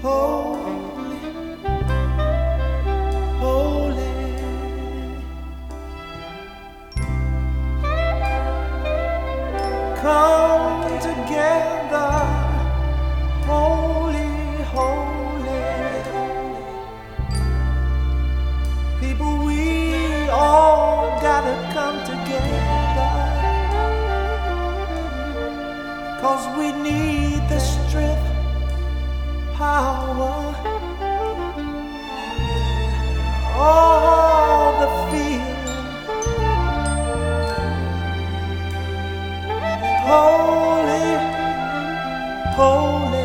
holy, holy. Come together, holy, holy. People, we all gotta come together, 'cause we need the strength, power, all the feeling. Holy, holy.